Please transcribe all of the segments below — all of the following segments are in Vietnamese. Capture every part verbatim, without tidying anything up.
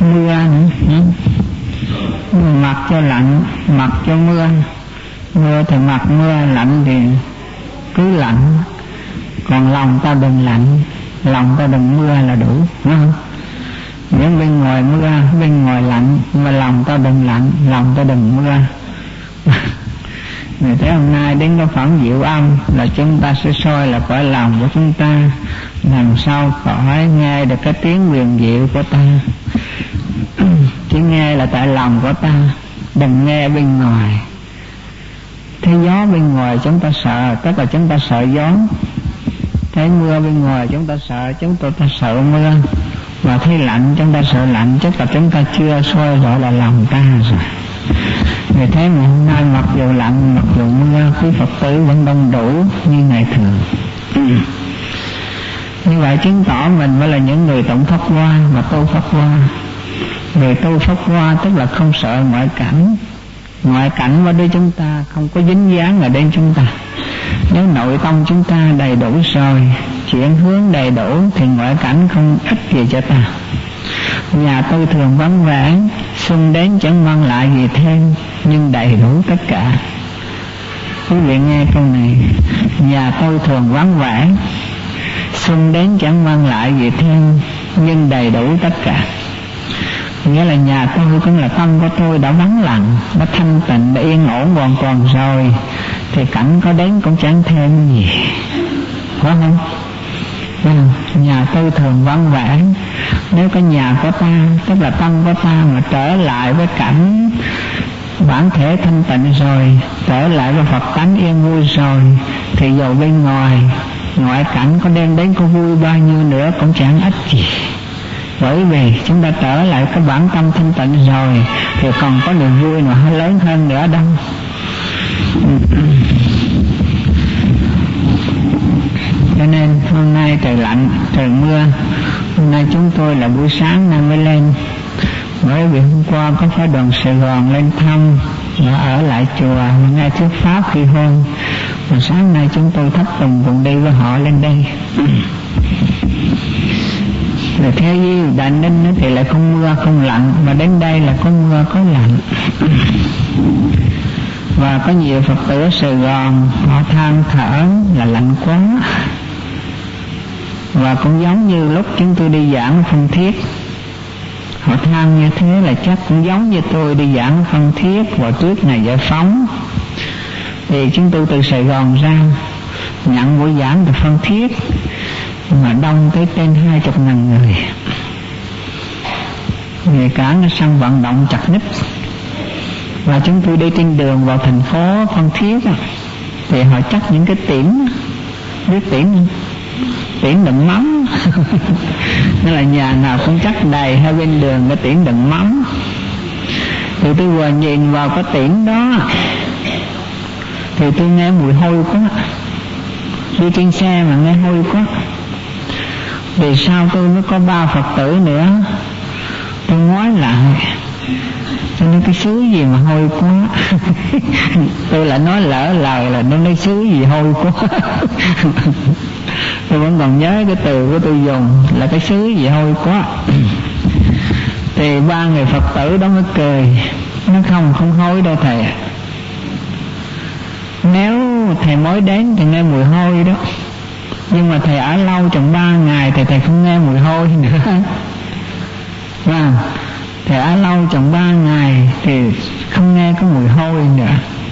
mưa nữa. Mặc cho lạnh, mặc cho mưa. Mưa thì mặc mưa, lạnh thì cứ lạnh. Còn lòng ta đừng lạnh, lòng ta đừng mưa là đủ, đúng không? Những bên ngoài mưa, bên ngoài lạnh, mà lòng ta đừng lạnh, lòng ta đừng mưa. Vì thế hôm nay đến cái phẩm diệu âm là chúng ta sẽ soi là cõi lòng của chúng ta, làm sao khỏi nghe được cái tiếng huyền diệu của ta. Chỉ nghe là tại lòng của ta, đừng nghe bên ngoài. Thấy gió bên ngoài chúng ta sợ, tức là chúng ta sợ gió. Thấy mưa bên ngoài chúng ta sợ, chúng ta, ta sợ mưa. Và thấy lạnh chúng ta sợ lạnh, tức là chúng ta chưa soi rõ là lòng ta rồi. Vì thế mà hôm nay mặc dù lạnh, mặc dù mưa, quý Phật tử vẫn đông đủ như ngày thường. Như vậy chứng tỏ mình mới là những người tụng Pháp Hoa mà tu Pháp Hoa. Người tu Pháp Hoa tức là không sợ ngoại cảnh. Ngoại cảnh vào đây chúng ta không có dính dáng ở đây chúng ta. Nếu nội tâm chúng ta đầy đủ rồi, chuyển hướng đầy đủ thì ngoại cảnh không ích gì cho ta. Nhà tôi thường vắng vẻ, xuân đến chẳng mang lại gì thêm, nhưng đầy đủ tất cả. Quý vị nghe câu này, nhà tôi thường vắng vẻ, xuân đến chẳng mang lại gì thêm, nhưng đầy đủ tất cả. Nghĩa là nhà tôi cũng là tâm của tôi đã vắng lặng, đã thanh tịnh, đã yên ổn hoàn toàn rồi, thì cảnh có đến cũng chẳng thêm gì, có không? Nhà tôi thường vắng vẻ. Nếu cái nhà của ta, tức là tâm của ta mà trở lại với cảnh bản thể thanh tịnh rồi, trở lại với Phật tánh yên vui rồi, thì dù bên ngoài ngoại cảnh có đem đến có vui bao nhiêu nữa cũng chẳng ích gì. Bởi vì chúng ta trở lại cái bản tâm thanh tịnh rồi thì còn có niềm vui mà lớn hơn nữa đâu. Cho nên hôm nay trời lạnh, trời mưa. Hôm nay chúng tôi là buổi sáng nay mới lên, bởi vì hôm qua có phái đoàn Sài Gòn lên thăm và ở lại chùa nghe thuyết pháp khi hôn. Và sáng nay chúng tôi thắp tùng cùng đi với họ lên đây. Rồi theo như Đại Ninh thì lại không mưa không lạnh, mà đến đây là có mưa có lạnh. Và có nhiều Phật tử ở Sài Gòn họ than thở là lạnh quá. Và cũng giống như lúc chúng tôi đi giảng Phan Thiết, họ than như thế là chắc cũng giống như tôi đi giảng Phan Thiết vào trước ngày Giải Phóng. Thì chúng tôi từ Sài Gòn ra nhận buổi giảng từ Phan Thiết mà đông tới trên hai chục ngàn người. Người cả nó sân vận động chặt ních. Và chúng tôi đi trên đường vào thành phố Phan Thiết thì họ chắc những cái tiễn, biết tiễn không? Tiễn đựng mắm. Nên là nhà nào cũng chắc đầy hai bên đường cái tiễn đựng mắm. Thì tôi vừa nhìn vào cái tiễn đó thì tôi nghe mùi hôi quá. Đi trên xe mà nghe hôi quá. Vì sao tôi mới có ba Phật tử nữa, tôi nói lại cho nên cái xứ gì mà hôi quá. Tôi lại nói lỡ lời là nó nói xứ gì hôi quá. Tôi vẫn còn nhớ cái từ của tôi dùng là cái xứ gì hôi quá. Thì ba người Phật tử đó mới cười, nó không không hôi đâu thầy. Nếu thầy mới đến thì nghe mùi hôi đó, nhưng mà thầy ở lâu chừng ba ngày thì thầy không nghe mùi hôi nữa. Và thầy ở lâu chừng ba ngày thì không nghe có mùi hôi nữa.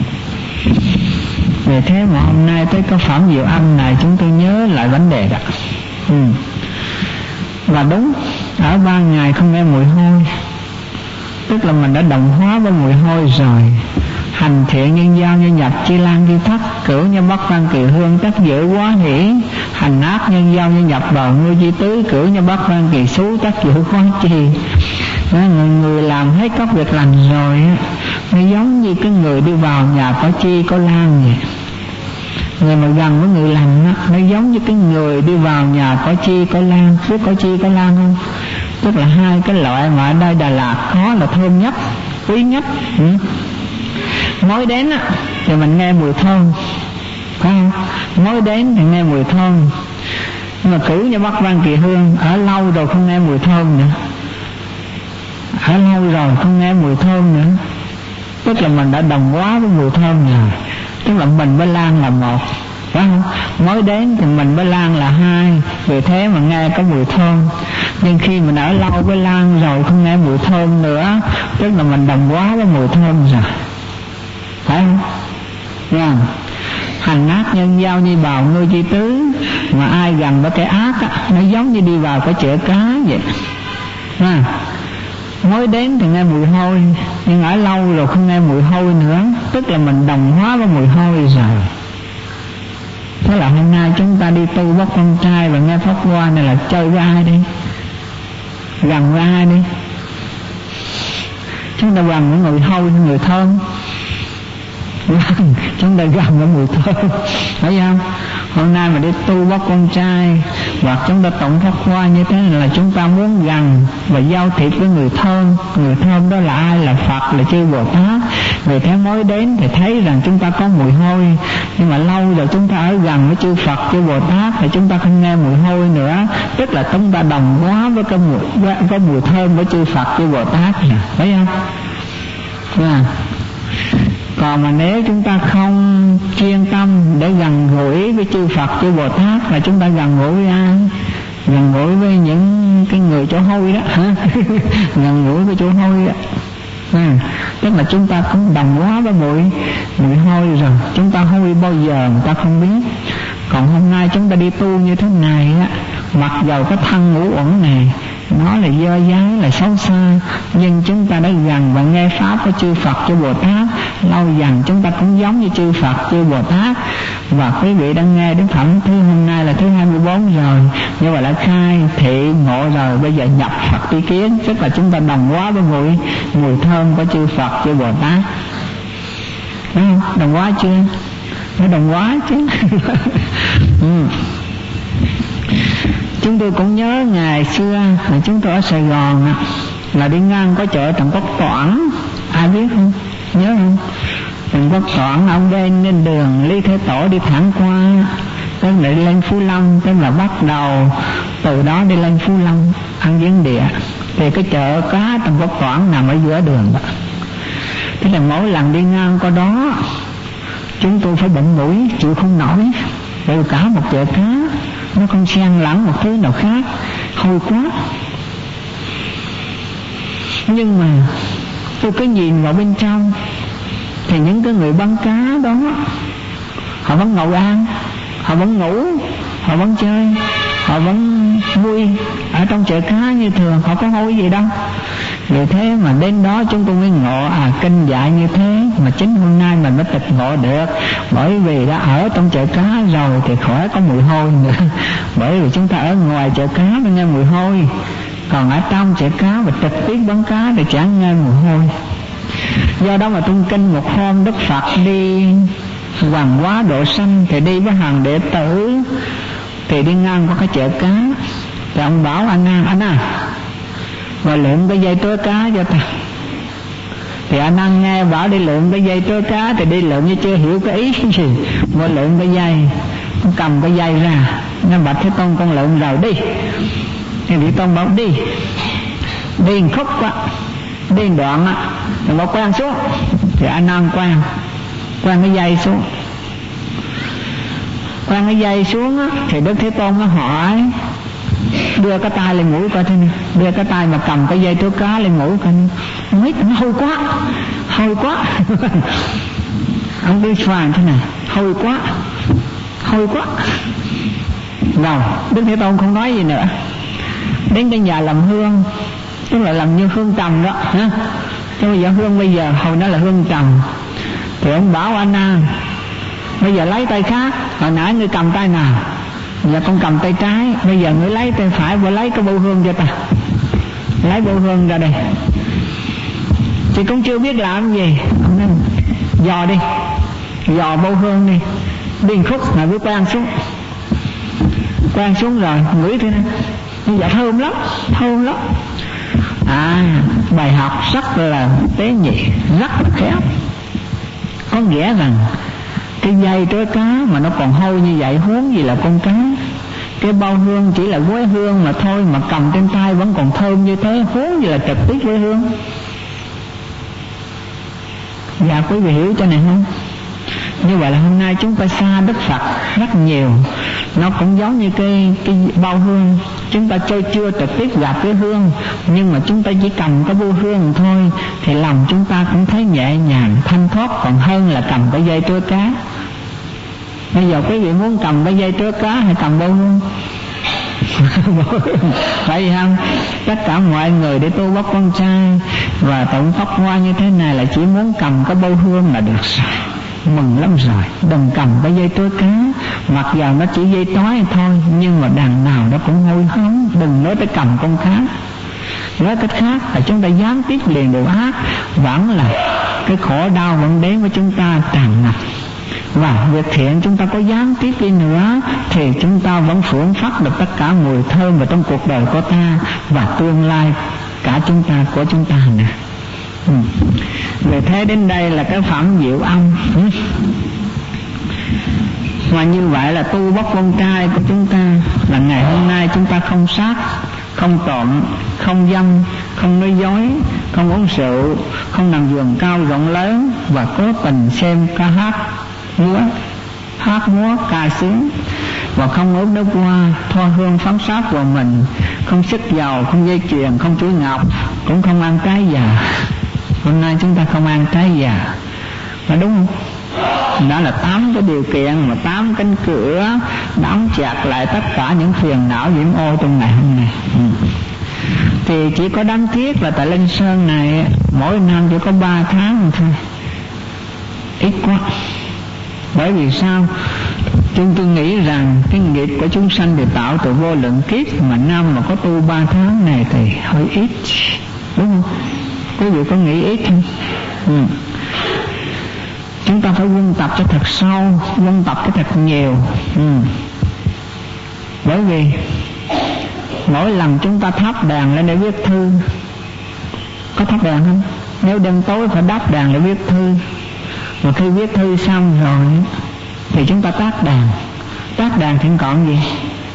Vì thế mà hôm nay tới cái phẩm diệu âm này chúng tôi nhớ lại vấn đề đó. Ừ. Và đúng, ở ba ngày không nghe mùi hôi, tức là mình đã đồng hóa với mùi hôi rồi. Hành thiện nhân giao nhân nhập chi lan chi thất, cửu nhân bắc văn kỳ hương tất giữ quá hỷ. Hành ác nhân giao nhân nhập bờ ngư chi tứ, cửu nhân bắc văn kỳ xú tất giữ quá chi. Người, người làm hết các việc lành rồi, nó giống như cái người đi vào nhà có chi có lan vậy. Người mà gần với người lành đó, nó giống như cái người đi vào nhà có chi có lan. Biết có chi có lan không? Tức là hai cái loại mà ở đây Đà Lạt có là thơm nhất, quý nhất. Ừ. Mới đến á thì mình nghe mùi thơm, phải không? Mới đến thì nghe mùi thơm. Nhưng mà cửu như Bắc Văn Kỳ Hương ở lâu rồi không nghe mùi thơm nữa. Ở lâu rồi không nghe mùi thơm nữa, tức là mình đã đồng hóa với mùi thơm rồi. Tức là mình với lan là một, phải không? Mới đến thì mình với lan là hai, vì thế mà nghe có mùi thơm. Nhưng khi mình ở lâu với lan rồi không nghe mùi thơm nữa, tức là mình đồng hóa với mùi thơm rồi, phải không? Nha. Hành ác nhân giao như bào nuôi chi tứ, mà ai gần với cái ác á, nó giống như đi vào cái chợ cá vậy. À, mới đến thì nghe mùi hôi, nhưng ở lâu rồi không nghe mùi hôi nữa, tức là mình đồng hóa với mùi hôi rồi. Thế là hôm nay chúng ta đi tu bắt con trai và nghe pháp hoa này là chơi với ai đi? Gần với ai đi? Chúng ta gần với người hôi, người thơm. Chúng ta gần với mùi thơm, thấy không? Hôm nay mà đi tu bắt con trai hoặc chúng ta tụng pháp hoa như thế là chúng ta muốn gần và giao thiệp với người thơm. Người thơm đó là ai? Là Phật, là chư Bồ Tát. Vì thế mới đến thì thấy rằng chúng ta có mùi hôi, nhưng mà lâu rồi chúng ta ở gần với chư Phật, chư Bồ Tát thì chúng ta không nghe mùi hôi nữa, tức là chúng ta đồng hóa với cái mùi, với, với mùi thơm của chư Phật, chư Bồ Tát này, thấy không? À. Còn mà nếu chúng ta không chuyên tâm để gần gũi với chư Phật, chư Bồ Tát, là chúng ta gần gũi với ai? Gần gũi với những cái người chỗ hôi đó hả? Gần gũi với chỗ hôi đó. À, tức là chúng ta cũng đồng hóa với mùi mùi hôi rồi, chúng ta hôi bao giờ người ta không biết. Còn hôm nay chúng ta đi tu như thế này á, mặc dầu cái thân ngũ uẩn này nó là dơ dái, là xấu xa, nhưng chúng ta đã gần và nghe pháp của chư Phật, chư Bồ Tát, lâu dần chúng ta cũng giống như chư Phật, chư Bồ Tát. Và quý vị đang nghe đến phẩm thứ hôm nay là thứ hai mươi bốn rồi, như vậy là khai thị ngộ rồi, bây giờ nhập Phật tri kiến, tức là chúng ta đồng hóa với mùi mùi thơm của chư Phật, chư Bồ Tát. Đúng không? Đồng hóa chưa? Phải đồng hóa chứ. Ừ. Chúng tôi cũng nhớ ngày xưa là chúng tôi ở Sài Gòn là đi ngang có chợ Trần Quốc Toản, ai biết không? Nhớ không? Trần Quốc Toản ông lên lên đường Lý Thế Tổ đi thẳng qua, tức là đi lên Phú Long, tức là bắt đầu từ đó đi lên Phú Long ăn viếng địa. Thì cái chợ cá Trần Quốc Toản nằm ở giữa đường đó. Thế là mỗi lần đi ngang qua đó chúng tôi phải bệnh mũi chịu không nổi, bởi cả một chợ cá nó không xen lẫn một thứ nào khác, hôi quá. Nhưng mà tôi cứ nhìn vào bên trong thì những cái người bán cá đó họ vẫn ngồi ăn, họ vẫn ngủ, họ vẫn chơi, họ vẫn vui ở trong chợ cá như thường, họ có hôi gì đâu. Vì thế mà đến đó chúng tôi mới ngộ, à kinh dạy như thế mà chính hôm nay mình mới tịch ngộ được. Bởi vì đã ở trong chợ cá rồi thì khỏi có mùi hôi nữa. Bởi vì chúng ta ở ngoài chợ cá mới nghe mùi hôi, còn ở trong chợ cá và trực tiếp bán cá thì chẳng nghe mùi hôi. Do đó mà trong kinh một hôm Đức Phật đi Hoàng Hóa Độ Sanh thì đi với hàng đệ tử, thì đi ngang qua cái chợ cá, thì ông bảo anh à, anh à và lượm cái dây trói cá cho ta. Thì anh ăn nghe bảo đi lượm cái dây trói cá thì đi lượm như chưa hiểu cái ý gì, mà lượm cái dây, con cầm cái dây ra, nó bạch Thế Tôn con lượm rồi đi. Thì Thế Tôn bảo đi, đi một khúc á, đi một đoạn á, rồi bảo quăng xuống. Thì anh ăn quăng, quăng cái dây xuống, quăng cái dây xuống á, thì Đức Thế Tôn nó hỏi, đưa cái tay lên mũi coi thế này, đưa cái tay mà cầm cái dây trói cá lên mũi coi, mấy nó hôi quá, hôi quá. Ông đi xoàn thế này, hôi quá, hôi quá. Rồi Đức Thế Tôn không nói gì nữa. Đến cái nhà làm hương, tức là làm như hương trầm đó ha. Chứ bây giờ hương bây giờ hồi nó là hương trầm. Thì ông bảo anh à, bây giờ lấy tay khác, hồi nãy ngươi cầm tay nào, giờ con cầm tay trái, bây giờ ngươi lấy tay phải và lấy cái bông hương cho ta. Lấy bông hương ra đây. Thì cũng chưa biết làm gì, ông nói dò đi, dò bông hương đi, đi khúc là cứ quăng xuống, quăng xuống rồi ngửi thế này, bây giờ thơm lắm, thơm lắm. À, bài học rất là tế nhị, rất là khéo. Có nghĩa rằng cái dây trói cá mà nó còn hôi như vậy, huống gì là con cá. Cái bao hương chỉ là gói hương mà thôi, mà cầm trên tay vẫn còn thơm như thế, huống gì là trực tiếp với hương. Dạ quý vị hiểu cho này không? Như vậy là hôm nay chúng ta xa Đức Phật rất nhiều. Nó cũng giống như cái, cái bao hương. Chúng ta chơi chưa trực tiếp gặp cái hương, nhưng mà chúng ta chỉ cầm cái bao hương thôi, thì lòng chúng ta cũng thấy nhẹ nhàng, thanh thoát, còn hơn là cầm cái dây trưa cá. Bây giờ quý vị muốn cầm cái dây trưa cá hay cầm bao hương? Phải không? Tất cả mọi người để tu bóc con trai và tụng pháp hoa như thế này là chỉ muốn cầm cái bao hương là được rồi, mừng lắm rồi. Đừng cầm cái dây trôi cá, mặc dù nó chỉ dây tói thôi, nhưng mà đằng nào nó cũng hôi hóng. Đừng nói tới cầm con cá. Nói cách khác là chúng ta gián tiếp liền điều ác, vẫn là cái khổ đau vẫn đến với chúng ta tràn ngập. Và việc thiện chúng ta có gián tiếp đi nữa thì chúng ta vẫn phưởng phát được tất cả mùi thơm vào trong cuộc đời của ta và tương lai cả chúng ta của chúng ta nè. Ừ. Vì thế đến đây là cái phẩm diệu âm. Ừ. Mà như vậy là tu bóc con trai của chúng ta là ngày hôm nay chúng ta không sát, không trộm, không dâm, không nói dối, không uống rượu, không nằm giường cao rộng lớn và cố tình xem ca hát múa, hát múa ca sướng, và không ướp nước hoa thoa hương phấn sát vào mình, không sức dầu, không dây chuyền, không chuỗi ngọc, cũng không ăn trái già. Hôm nay chúng ta không ăn trái già, mà đúng không? Đó là tám cái điều kiện mà tám cánh cửa đóng chặt lại tất cả những phiền não nhiễm ô trong ngày hôm nay. Ừ. Thì chỉ có đáng tiếc là tại Linh Sơn này mỗi năm chỉ có ba tháng thôi, ít quá. Bởi vì sao? Chúng tôi nghĩ rằng cái nghiệp của chúng sanh được tạo từ vô lượng kiếp, mà năm mà có tu ba tháng này thì hơi ít, đúng không? Quý vị có nghĩ ít không? Ừ. Chúng ta phải quân tập cho thật sâu, quân tập cho thật nhiều. Ừ. Bởi vì mỗi lần chúng ta thắp đèn lên để viết thư, có thắp đèn không? Nếu đêm tối phải đắp đèn để viết thư. Mà khi viết thư xong rồi thì chúng ta tắt đèn. Tắt đèn thì còn gì?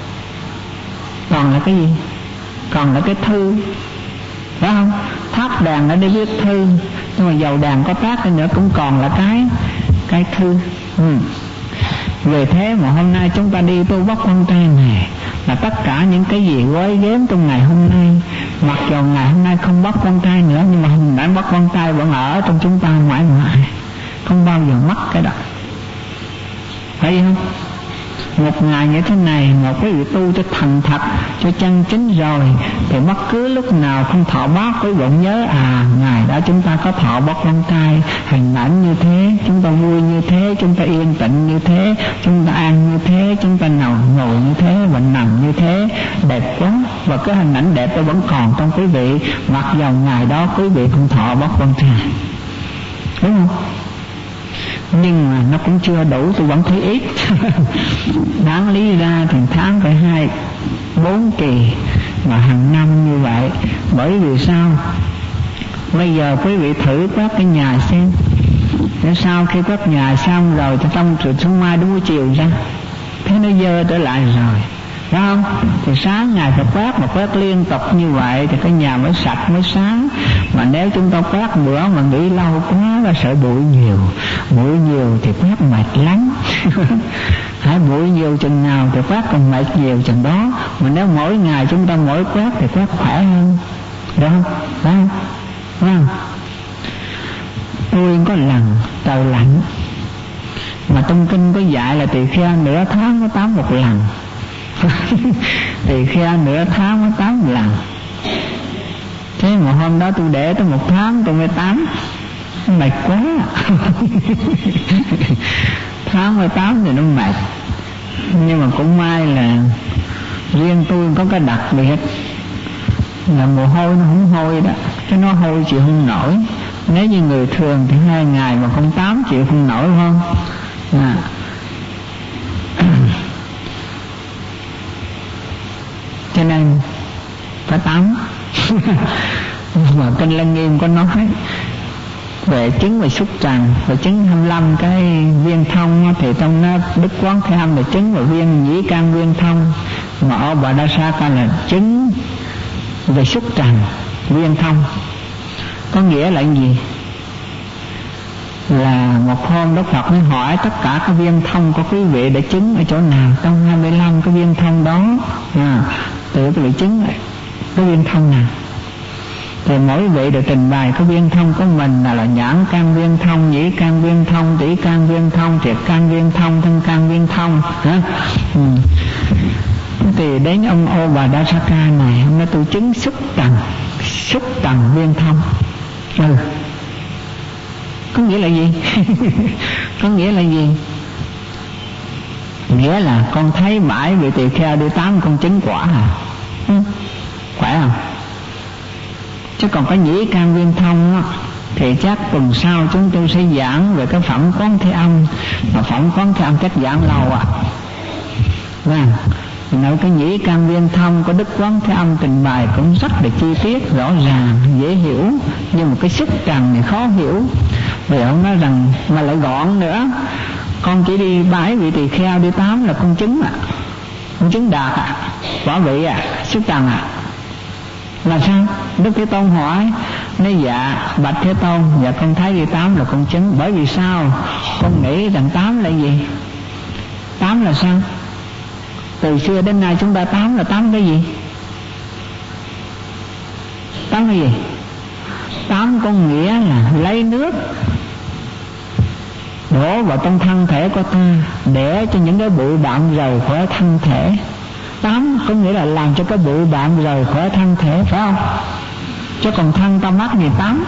Còn là cái gì? Còn là cái thư, phải không? Thắp đèn để viết thư, nhưng mà dầu đèn có tắt đi nữa cũng còn là cái cái thư. Ừ. Vì thế mà hôm nay chúng ta đi tu bóc con trai này là tất cả những cái gì gói ghém trong ngày hôm nay, mặc dù ngày hôm nay không bắt con trai nữa, nhưng mà hình ảnh bắt con trai vẫn ở trong chúng ta mãi mãi, không bao giờ mất cái đó. Thấy không? Một ngày như thế này mà quý vị tu cho thành thật, cho chân chính rồi, thì bất cứ lúc nào không thọ bát quý vị nhớ à ngày đó chúng ta có thọ bát con trai, hình ảnh như thế, chúng ta vui như thế, chúng ta yên tĩnh như thế, chúng ta ăn như thế, chúng ta nằm ngồi như thế và nằm như thế, đẹp quá. Và cái hình ảnh đẹp đó vẫn còn trong quý vị, mặc dù ngày đó quý vị không thọ bát con trai, đúng không? Nhưng mà nó cũng chưa đủ, tôi vẫn thấy ít. Đáng lý ra thì tháng phải hai bốn kỳ mà hàng năm như vậy. Bởi vì sao? Bây giờ quý vị thử quét cái nhà xem, để sau khi quét nhà xong rồi thì trong từ xuống mai đúng buổi chiều ra thế nó dơ trở lại rồi, phải không? Thì sáng ngày phải quét, mà quét liên tục như vậy thì cái nhà mới sạch mới sáng. Mà nếu chúng ta quét bữa mà nghỉ lâu quá là sợ bụi nhiều, bụi nhiều thì quét mệt lắm. Hãy bụi nhiều chừng nào thì quét còn mệt nhiều chừng đó. Mà nếu mỗi ngày chúng ta mỗi quét thì quét khỏe hơn, được không? Phải không? Phải không? Tôi có lần trời lạnh, mà trong kinh có dạy là tỳ kheo nửa tháng có tám một lần. Tỳ kheo nửa tháng mới tám lần. Thế mà hôm đó tôi để tới một tháng tôi mới tám, mệt quá. Tháng mới tám thì nó mệt. Nhưng mà cũng may là riêng tôi có cái đặc biệt là mồ hôi nó không hôi đó, cái nó hôi chịu không nổi. Nếu như người thường thì hai ngày mà không tám chịu không nổi, không à. Cho nên phải tắm. Mà kinh Lăng Nghiêm có nói về chứng về xúc trần, về chứng hai mươi lăm cái viên thông, thì trong nó Đức Quán Thế Âm là chứng về viên nhĩ can viên thông, mà Upadasaka là chứng về xúc trần viên thông. Có nghĩa là gì? Là một hôm Đức Phật mới hỏi tất cả các viên thông của quý vị để chứng ở chỗ nào trong hai mươi lăm cái viên thông đó, à, tự quý vị chứng cái viên thông nào. Thì mỗi vị đều trình bày cái viên thông của mình là, là nhãn can viên thông, nhĩ can viên thông, tỷ can viên thông, triệt can viên thông, thân can viên thông. Hả? Ừ. Thì đến ông Upadasaka này, ông nói tôi chứng xúc trần, xúc trần viên thông. Ừ. Có nghĩa là gì? Có nghĩa là gì? Nghĩa là con thấy mãi vị tỳ kheo đi tám con chứng quả à? Ừ. Khỏe không? Chứ còn có nhĩ can viên thông đó, thì chắc tuần sau chúng tôi sẽ giảng về cái phẩm quán thế âm. Mà phẩm quán thế âm chắc giảng lâu à. Vâng. Nói cái nhĩ can viên thông có Đức Quán Thế Âm trình bày cũng rất là chi tiết, rõ ràng, dễ hiểu. Nhưng mà cái xúc trần này khó hiểu. Vì ông nói rằng mà lại gọn nữa, con chỉ đi bái vị tỳ kheo đi tám là con chứng ạ, à. Con chứng đạt ạ, à. Quả vị ạ, à. Xúc trần ạ, à. Là sao? Đức Thế Tôn hỏi, nói dạ bạch Thế Tôn, dạ con thấy đi tám là con chứng. Bởi vì sao? Con nghĩ rằng tám là gì? Tám là sao? Từ xưa đến nay chúng ta tám là tám cái gì? Tám cái gì? Tám có nghĩa là lấy nước đổ vào trong thân thể của ta để cho những cái bụi bặm rời khỏi thân thể. Tám có nghĩa là làm cho cái bụi bặm rời khỏi thân thể, phải không? Chứ còn thân ta mắc gì tám?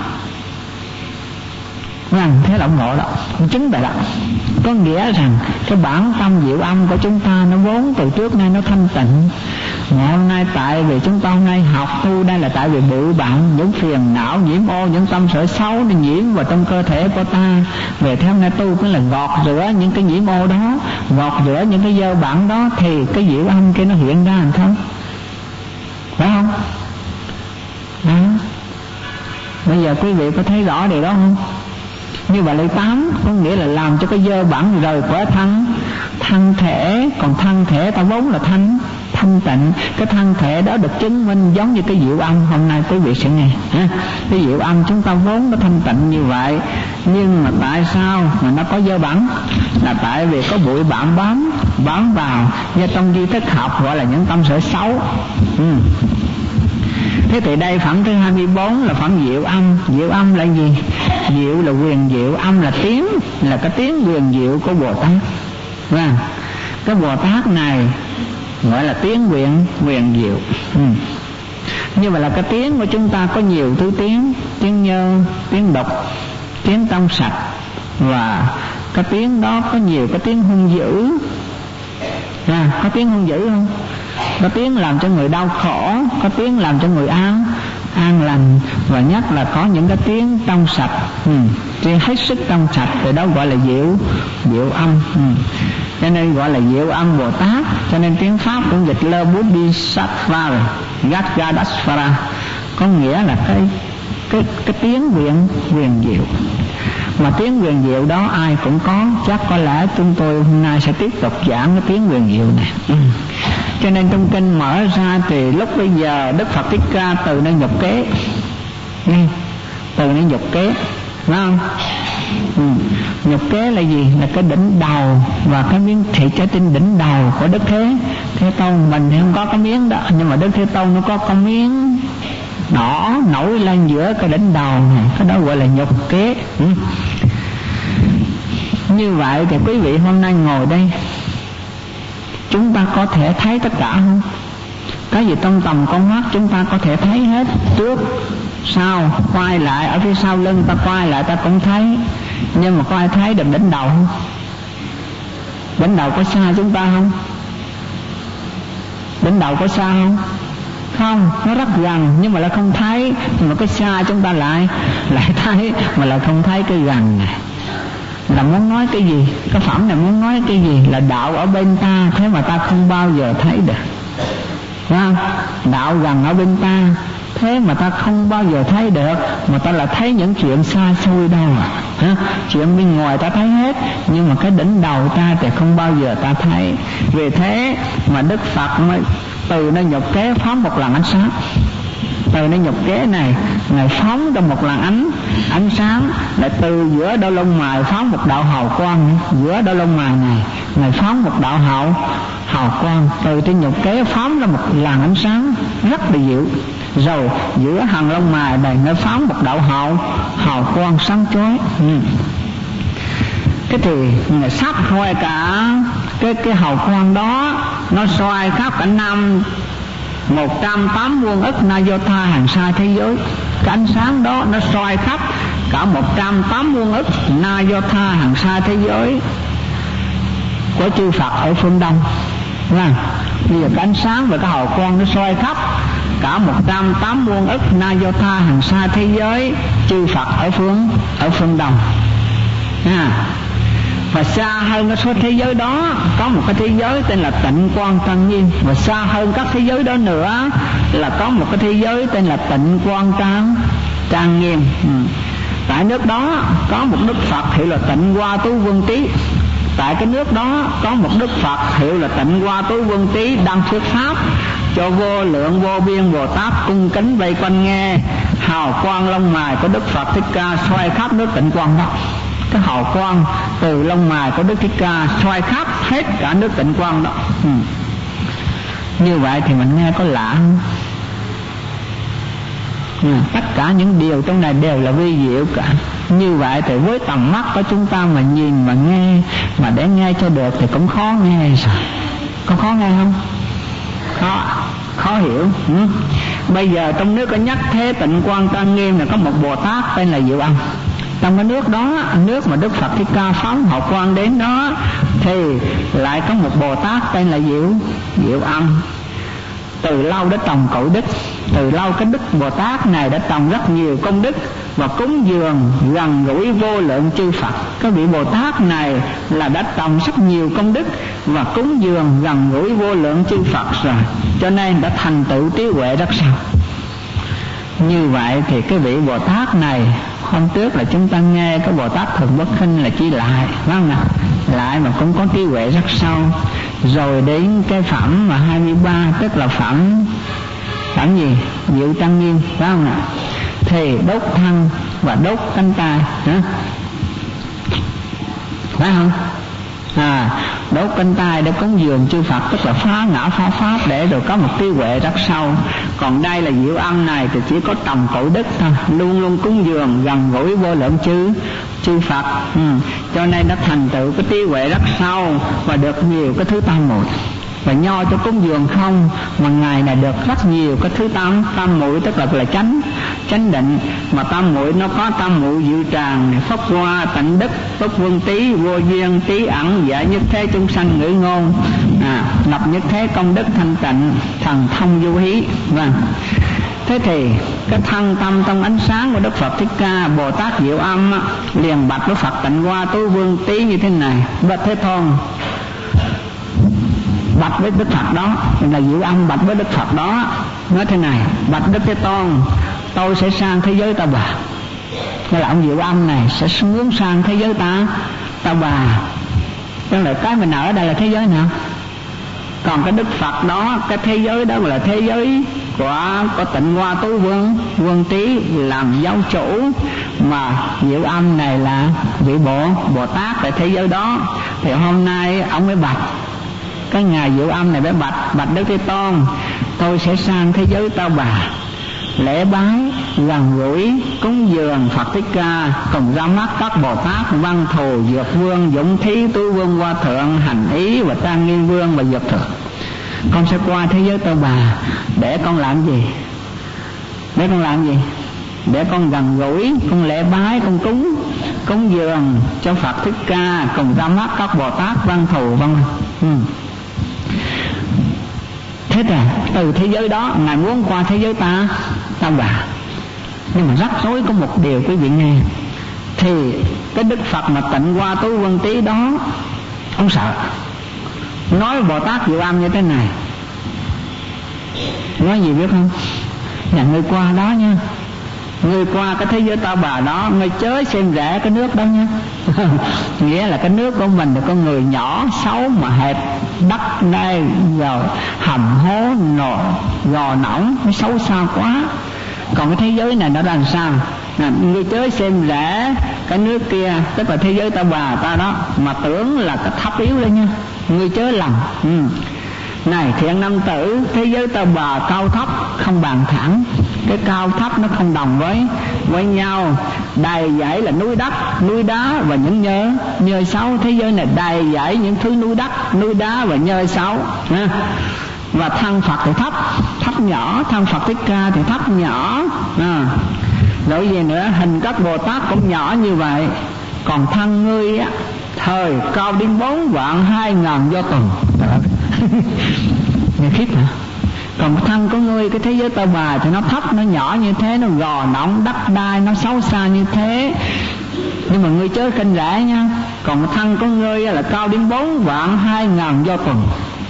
Vâng, thế là ông ngộ đó, ông chứng vậy đó. Có nghĩa rằng cái bản tâm diệu âm của chúng ta nó vốn từ trước nay nó thanh tịnh. Ngày hôm nay tại vì chúng ta hôm nay học tu, đây là tại vì bụi bặm, những phiền não, nhiễm ô, những tâm sở xấu nó nhiễm vào trong cơ thể của ta. Về theo hôm nay tu cũng là gọt rửa những cái nhiễm ô đó, gọt rửa những cái dơ bẩn đó, thì cái diệu âm kia nó hiện ra làm thôi, phải không? Đó. Bây giờ quý vị có thấy rõ điều đó không? Như vậy là tám có nghĩa là làm cho cái dơ bẩn rời khỏi thân thân thể. Còn thân thể ta vốn là thanh thanh tịnh. Cái thân thể đó được chứng minh giống như cái diệu âm hôm nay quý vị sẽ nghe ha. Cái diệu âm chúng ta vốn nó thanh tịnh như vậy, nhưng mà tại sao mà nó có dơ bẩn? Là tại vì có bụi bặm bám bám vào, do trong di thức học gọi là những tâm sở xấu. ừ. Thế thì đây phẩm thứ hai mươi bốn là phẩm diệu âm. Diệu âm là gì? Diệu là quyền diệu, âm là tiếng, là cái tiếng quyền diệu của Bồ Tát. Vâng. Cái Bồ Tát này gọi là tiếng quyền quyền diệu. ừ. Như vậy là cái tiếng của chúng ta có nhiều thứ tiếng. Tiếng nhơ, tiếng độc, tiếng trong sạch. Và cái tiếng đó có nhiều cái tiếng hung dữ. à, Có tiếng hung dữ không? Có tiếng làm cho người đau khổ, có tiếng làm cho người an an lành, và nhất là có những cái tiếng trong sạch, ừ, tiếng hết sức trong sạch, thì đó gọi là diệu diệu âm. ừ. Cho nên gọi là diệu âm Bồ Tát. Cho nên tiếng Pháp cũng dịch là Bodhisattva, Gajjadasvara, có nghĩa là cái cái cái tiếng quyền quyền diệu. Mà tiếng quyền diệu đó ai cũng có. Chắc có lẽ chúng tôi hôm nay sẽ tiếp tục giảng cái tiếng quyền diệu này. ừ. Cho nên trong kinh mở ra thì lúc bây giờ Đức Phật Thích Ca từ nơi nhục kế, nghe, từ nơi nhục kế, phải không? Ừ. Nhục kế là gì? Là cái đỉnh đầu và cái miếng thịt ở trên đỉnh đầu của Đức Thế Thế Tôn. Mình thì không có cái miếng đó, nhưng mà Đức Thế Tôn nó có cái miếng đỏ nổi lên giữa cái đỉnh đầu này, cái đó gọi là nhục kế. ừ. Như vậy thì quý vị hôm nay ngồi đây, chúng ta có thể thấy tất cả không? Cái gì trong tầm con mắt chúng ta có thể thấy hết, trước sau quay lại, ở phía sau lưng ta quay lại ta cũng thấy. Nhưng mà có ai thấy được đỉnh đầu không? Đỉnh đầu có xa chúng ta không? Đỉnh đầu có xa không? Không, nó rất gần nhưng mà lại không thấy. Nhưng mà cái xa chúng ta lại lại thấy, mà lại không thấy cái gần này. Là muốn nói cái gì? Cái phẩm này muốn nói cái gì? Là đạo ở bên ta, thế mà ta không bao giờ thấy được. Đúng không? Đạo gần ở bên ta, thế mà ta không bao giờ thấy được, mà ta lại thấy những chuyện xa xôi đâu à. ha? Chuyện bên ngoài ta thấy hết, nhưng mà cái đỉnh đầu ta thì không bao giờ ta thấy. Vì thế mà Đức Phật mới từ nơi nhục kế phóng một làn ánh sáng. Từ nơi nhục kế này, Ngài phóng ra một làn ánh ánh sáng, lại từ giữa đôi lông mày phóng một đạo hào quang. Giữa đôi lông mày này, Ngài phóng một đạo hào hào quang. Từ trên nhục kế phóng ra một làn ánh sáng rất là dịu. Rồi giữa hàng lông mày này nó phóng một đạo hào hào quang sáng chói. ừ. Cái thì Ngài sắp thôi cả cái cái hào quang đó, nó xoay khắp cả năm một trăm tám mươi muôn ức na do tha hàng xa thế giới. Cái ánh sáng đó nó xoay khắp cả một trăm tám mươi muôn ức na do tha hàng xa thế giới của chư Phật ở phương Đông. Vâng, bây giờ cái ánh sáng và cái hào quang nó xoay khắp cả một trăm tám mươi muôn ức na do tha hàng xa thế giới chư Phật ở phương ở phương Đông. À, và xa hơn cái số thế giới đó có một cái thế giới tên là Tịnh Quang Trang Nghiêm. Và xa hơn các thế giới đó nữa là có một cái thế giới tên là Tịnh Quang Trang Trang Nghiêm. ừ. Tại nước đó có một Đức Phật hiệu là Tịnh Hoa Tú Vương Tý. Tại cái nước đó có một Đức Phật hiệu là Tịnh Hoa Tú Vương Tý đang thuyết pháp cho vô lượng vô biên Bồ Tát cung kính vây quanh nghe. Hào quang lông mày của Đức Phật Thích Ca xoay khắp nước Tịnh Quang đó. Cái hào quang từ lông mày của Đức Thích Ca xoay khắp hết cả nước Tịnh Quang đó. ừ. Như vậy thì mình nghe có lạ không? Ừ. Tất cả những điều trong này đều là vi diệu cả. Như vậy thì với tầm mắt của chúng ta mà nhìn mà nghe, mà để nghe cho được thì cũng khó nghe rồi. Có khó nghe không? Khó, khó hiểu. ừ. Bây giờ trong nước có nhất thế Tịnh Quang Trang Nghiêm là có một Bồ Tát tên là Diệu Âm. Trong cái nước đó, nước mà Đức Phật Thích Ca phóng hào quang đến đó, thì lại có một Bồ Tát tên là Diệu Diệu Âm. Từ lâu đã trồng cội đức. Từ lâu cái đức Bồ Tát này đã trồng rất nhiều công đức và cúng dường gần gũi vô lượng chư Phật. Cái vị Bồ Tát này là đã trồng rất nhiều công đức và cúng dường gần gũi vô lượng chư Phật rồi, cho nên đã thành tựu trí huệ rất sâu. Như vậy thì cái vị Bồ Tát này, hôm trước là chúng ta nghe cái Bồ Tát Thường Bất Khinh là chỉ lại, phải không nào? Lại mà cũng có trí huệ rất sâu. Rồi đến cái phẩm mà hai mươi ba, tức là phẩm phẩm gì? Diệu Trang Nghiêm, phải không nào? Thì đốt thân và đốt cánh tay, hả? Phải không? À, đốt cánh tay để cúng dường chư Phật, tức là phá ngã phá pháp để rồi có một trí huệ rất sâu. Còn đây là Diệu Âm này thì chỉ có trồng cội đức thôi, luôn luôn cúng dường gần gũi vô lượng chư chư Phật. ừ. Cho nên nó thành tựu cái trí huệ rất sâu và được nhiều cái thứ tam muội. Và nho cho cúng dường không mà ngài này được rất nhiều cái thứ tam tam muội, tức là là chánh chánh định. Mà tam muội nó có tam muội Diệu Tràng, Pháp Hoa, Tịnh Đức, Túc Vương Tý, Vô Duyên, Trí Ẩn, Giải Nhất Thế Chúng Sanh Ngữ Ngôn, à, Lập Nhất Thế Công Đức Thanh Tịnh, Thần Thông Vô Hí. Vâng. Thế thì cái thân tâm trong ánh sáng của Đức Phật Thích Ca, Bồ Tát Diệu Âm liền bạch với Phật Tịnh Hoa Tú Vương Tý như thế này: Bạch Thế Tôn, bạch với Đức Phật đó, là Diệu Âm bạch với Đức Phật đó, nói thế này: Bạch Đức Thế Tôn, tôi sẽ sang thế giới Ta Bà. Đây là ông Diệu Âm này sẽ muốn sang thế giới ta Ta Bà. Tức là cái mình ở đây là thế giới nào? Còn cái Đức Phật đó, cái thế giới đó là thế giới của có Tịnh Hoa Tú Vương Vương Tý làm giáo chủ, mà Diệu Âm này là vị Bộ Bồ Tát tại thế giới đó. Thì hôm nay ông mới bạch, cái ngài Diệu Âm này mới bạch: Bạch Đức Thế Tôn, tôi sẽ sang thế giới Ta Bà lễ bái gần gũi cúng dường Phật Thích Ca cùng ra mắt các Bồ Tát Văn Thù, Dược Vương, Dũng Thí, Tú Vương, Hoa Thượng, Hành Ý và Trang Nghiêm Vương và Dược Thượng. Con sẽ qua thế giới Ta Bà để con làm gì? Để con làm gì? Để con gần gũi, con lễ bái, con cúng cúng dường cho Phật Thích Ca cùng ra mắt các Bồ Tát Văn Thù Văn. Ừ. Thế là từ thế giới đó ngài muốn qua thế giới ta Ta Bà. Nhưng mà rắc rối có một điều quý vị nghe, thì cái Đức Phật mà Tịnh Hoa Tú Vương Tý đó, ông sợ, nói Bồ Tát Diệu Âm như thế này, nói gì biết không? Nhà ngươi qua đó nha, Ngươi qua cái thế giới Ta Bà đó, ngươi chớ xem rẻ cái nước đó nhé. Nghĩa là cái nước của mình là con người nhỏ xấu mà hẹp, đất đai rồi hầm hố nổ gò nõng, nó xấu xa quá. Còn cái thế giới này nó làm sao? À, ngươi chớ xem rẻ cái nước kia, tức là thế giới Ta Bà ta đó, mà tưởng là cái thấp yếu lên nha, ngươi chớ lầm. ừ. Này thiện nam tử, thế giới Ta Bà cao thấp không bàn thẳng, cái cao thấp nó không đồng với với nhau. Đầy dãy là núi đất, núi đá và những nhơ nhơ xấu. Thế giới này đầy dãy những thứ núi đất, núi đá và nhơ xấu ha. Và thân Phật thì thấp, thấp nhỏ, thân Phật Thích Ca thì thấp nhỏ à. Rồi gì nữa, hình các Bồ Tát cũng nhỏ như vậy. Còn thân ngươi á, thời cao đến bốn vạn hai ngàn do tuần. Nghe khiếp hả? Còn thân của ngươi, cái thế giới Ta Bà thì nó thấp, nó nhỏ như thế, nó gò nõng, đất đai, nó xấu xa như thế. Nhưng mà ngươi chớ khinh rẻ nha. Còn thân của ngươi là cao đến bốn vạn hai ngàn do tuần.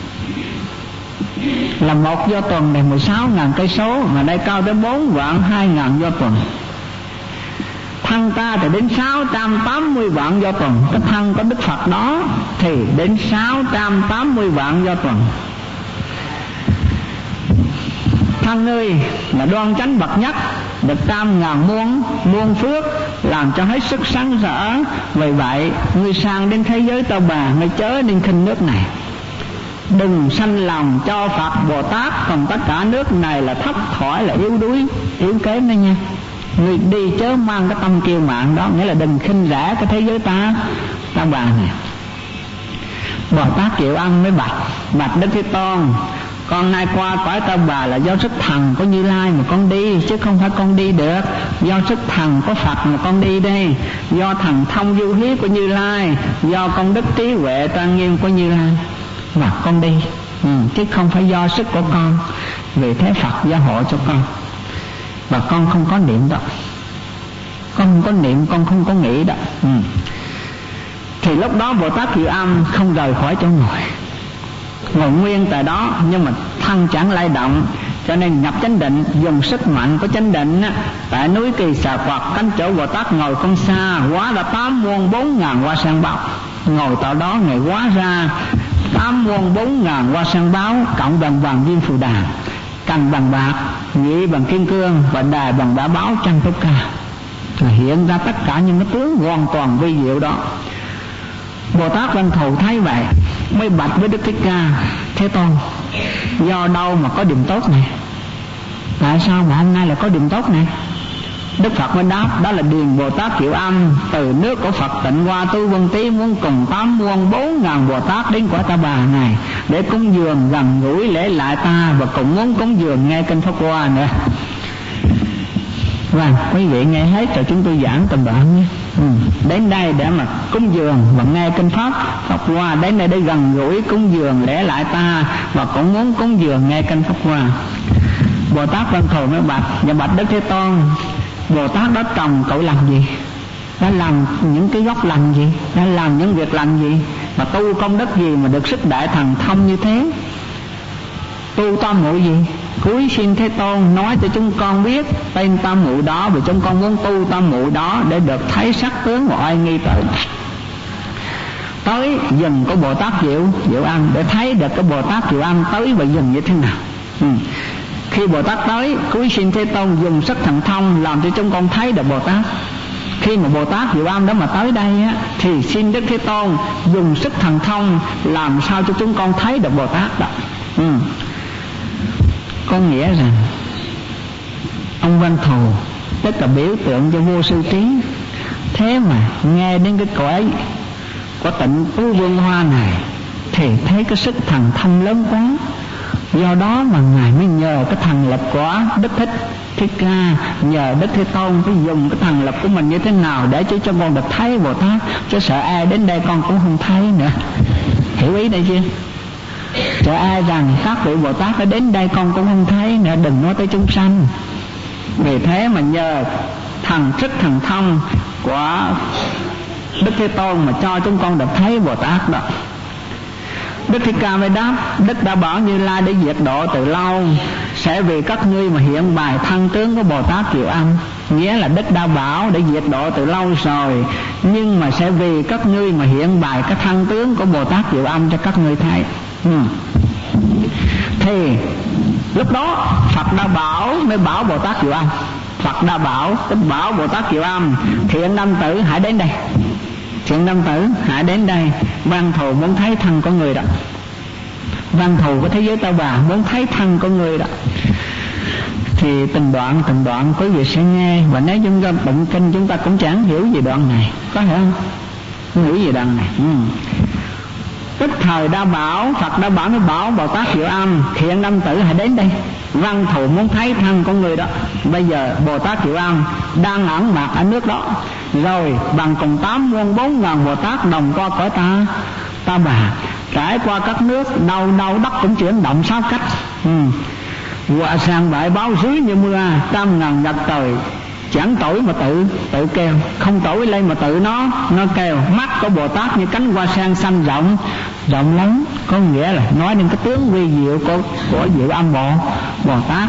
Là một do tuần này mười sáu ngàn cây số, mà đây cao tới bốn vạn hai ngàn do tuần. Thân ta thì đến sáu trăm tám mươi vạn do tuần. Cái thân của Đức Phật đó thì đến sáu trăm tám mươi vạn do tuần. Thân ngươi là đoan chánh bậc nhất, được tam ngàn muôn muôn phước, làm cho hết sức sáng rỡ. Vì vậy ngươi sang đến thế giới Ta Bà, ngươi chớ nên khinh nước này. Đừng sanh lòng cho Phật Bồ Tát, còn tất cả nước này là thấp thỏi, là yếu đuối, yếu kém đó nha. Người đi chớ mang cái tâm kiêu mạn đó, nghĩa là đừng khinh rẻ cái thế giới ta Ta Bà này. Bồ Tát Kiệu Ân mới bạch bạch Đức Thế Tôn, con nay qua cõi Ta Bà là do sức thần của Như Lai mà con đi, chứ không phải con đi được do sức thần của Phật mà con đi đây, do thần thông du hiếu của Như Lai, do công đức trí huệ trang nghiêm của Như Lai mà con đi, ừ, chứ không phải do sức của con. Vì thế Phật gia hộ cho con, và con không có niệm đâu, con không có niệm, con không có nghĩ đâu. ừ. Thì lúc đó Bồ Tát Kiệu Âm không rời khỏi chỗ ngồi, ngồi nguyên tại đó, nhưng mà thân chẳng lay động, cho nên nhập chánh định, dùng sức mạnh của chánh định á, tại núi Kỳ Xà Quật, cánh chỗ Bồ Tát ngồi không xa, hóa ra tám muôn bốn ngàn hoa sen báo. Ngồi tại đó ngày hóa ra tám muôn bốn ngàn hoa sen báo, cộng bằng vàng viên phù đà, cành bằng bạc, nhị bằng kim cương và đài bằng bả báo trăng túc ca, là hiện ra tất cả những cái tướng hoàn toàn vi diệu đó. Bồ Tát Văn Thù thấy vậy mới bạch với Đức Thích Ca: Thế Tôn, do đâu mà có điểm tốt này? Tại sao mà hôm nay lại có điểm tốt này? Đức Phật mới đáp: đó là điền Bồ Tát Kiệu Âm từ nước của Phật Tịnh Hoa Tu Vân Tí muốn cùng tám muôn bốn ngàn Bồ Tát đến cõi Ta Bà này để cúng dường gần gũi lễ lại ta, và cũng muốn cúng dường nghe kinh Pháp Hoa nữa. Vâng, quý vị nghe hết rồi chúng tôi giảng tầm đoạn nhé. Ừ. Đến đây để mà cúng dường và nghe kinh Pháp Pháp Hoa, đến đây để gần gũi cúng dường lễ lại ta, và cũng muốn cúng dường nghe kinh Pháp Hoa. Bồ Tát Văn Thù mới bạch và bạch Đức Thế Tôn: Bồ Tát đó trồng cội làm gì? Đã làm những cái gốc lành gì? Đã làm những việc lành gì? Mà tu công đức gì mà được sức đại thần thông như thế? Tu tam muội gì? Cúi xin Thế Tôn nói cho chúng con biết tên tam muội đó, vì chúng con muốn tu tam muội đó để được thấy sắc tướng và oai nghi tới tới dừng của Bồ Tát Diệu Diệu Âm, để thấy được cái Bồ Tát Diệu Âm tới và dừng như thế nào. ừ. Khi Bồ Tát tới, cúi xin Thế Tôn dùng sức thần thông làm cho chúng con thấy được Bồ Tát. Khi mà Bồ Tát Diệu Âm đó mà tới đây á, thì xin Đức Thế Tôn dùng sức thần thông làm sao cho chúng con thấy được Bồ Tát đó. ừ. Có nghĩa rằng ông Văn Thù tức là biểu tượng cho vô sư trí. Thế mà nghe đến cái cõi của Tịnh Tú Vương Hoa này thì thấy cái sức thần thông lớn quá. Do đó mà Ngài mới nhờ cái thần lực của Đức Thích Thích Ca, nhờ Đức Thế Tôn phải dùng cái thần lực của mình như thế nào để cho cho con được thấy Bồ Tát, chứ sợ ai đến đây con cũng không thấy nữa. Hiểu ý đây chưa? Sợ ai rằng các vị Bồ Tát đã đến đây con cũng không thấy nữa, đừng nói tới chúng sanh. Vì thế mà nhờ thần sức thần thông của Đức Thế Tôn mà cho chúng con được thấy Bồ Tát đó. Đức Thích Ca mới đáp: Đức đã bảo Như Lai để diệt độ từ lâu, sẽ vì các ngươi mà hiện bài thân tướng của Bồ Tát Kiệu Âm. nghĩa là Đức đã bảo để diệt độ từ lâu rồi, nhưng mà sẽ vì các ngươi mà hiện bày cái thân tướng của Bồ Tát Diệu Âm cho các ngươi thấy. ừ. Thì lúc đó Phật đã bảo, mới bảo Bồ Tát Diệu Âm. Phật đã bảo, tức bảo Bồ Tát Diệu Âm: thiện nam tử hãy đến đây, thiện nam tử hãy đến đây. Văn thù muốn thấy thân của người đó, văn thù của thế giới Ta Bà muốn thấy thân của người đó. Thì từng đoạn từng đoạn quý vị sẽ nghe, và nếu chúng ta tụng kinh chúng ta cũng chẳng hiểu gì đoạn này, có thể không? Không hiểu gì đoạn này. ừ. Tức thời đã bảo, Phật đã bảo mới bảo Bồ Tát Diệu Âm: thiện nam tử hãy đến đây, văn thù muốn thấy thân của người đó. Bây giờ Bồ Tát Diệu Âm đang ẩn mặt ở nước đó, rồi bằng cùng tám muôn bốn ngàn Bồ Tát đồng qua cõi ta Ta Bà, trải qua các nước, đâu đâu đất cũng chuyển động sáu cách. ừ. Hòa sang bãi báo dưới như mưa, trăm ngàn nhật trời chẳng tuổi mà tự tự kêu, không tuổi lên mà tự nó nó kêu. Mắt của Bồ Tát như cánh hoa sen xanh rộng rộng lắm, có nghĩa là nói đến cái tướng vi diệu của của Diệu Âm Bồ Bồ Tát.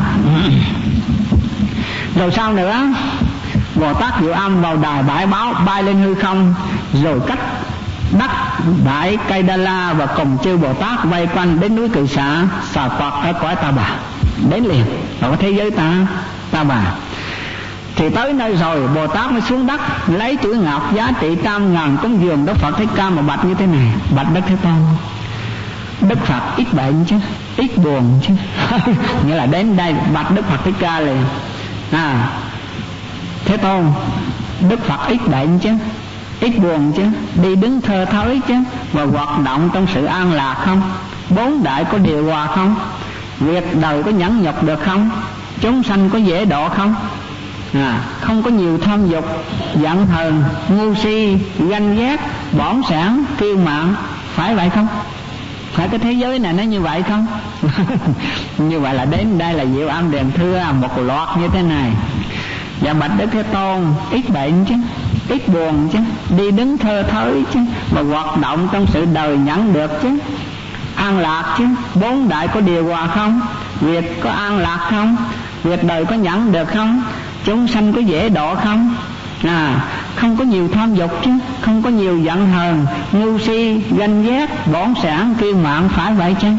Rồi sau nữa Bồ Tát Diệu Âm vào đài bãi báo, bay lên hư không, rồi cách đất bãi cây Đa La và cùng chư Bồ Tát vây quanh đến núi Cự Xả, xà Phật ở cõi Ta Bà. Đến liền ở thế giới ta Ta Bà. Thì tới nơi rồi Bồ Tát mới xuống đất, lấy chuỗi ngọc giá trị trăm ngàn cúng dường Đức Phật Thích Ca mà bạch như thế này: bạch Đức Thế Tôn, Đức Phật ít bệnh chứ, ít buồn chứ. Nghĩa là đến đây bạch Đức Phật Thích Ca liền. à, Thế Tôn, Đức Phật ít bệnh chứ, ít buồn chứ, đi đứng thơ thới chứ, và hoạt động trong sự an lạc không? Bốn đại có điều hòa không? Việc đời có nhẫn nhục được không? Chúng sanh có dễ độ không? à, Không có nhiều tham dục, giận hờn, ngu si, ganh ghét, bỏng sản, kiêu mạn, phải vậy không? Phải cái thế giới này nó như vậy không? Như vậy là đến đây là Diệu Âm đèn thưa một loạt như thế này: dạ bạch Đức Thế Tôn, ít bệnh chứ, ít buồn chứ, đi đứng thơ thới chứ, mà hoạt động trong sự đời nhẫn được chứ, an lạc chứ, bốn đại có điều hòa không? Việc có an lạc không? Việc đời có nhẫn được không? Chúng sanh có dễ độ không? à, Không có nhiều tham dục chứ, không có nhiều giận hờn, ngu si, ganh ghét, bỏng sản, kiêu mạn, phải vậy chứ?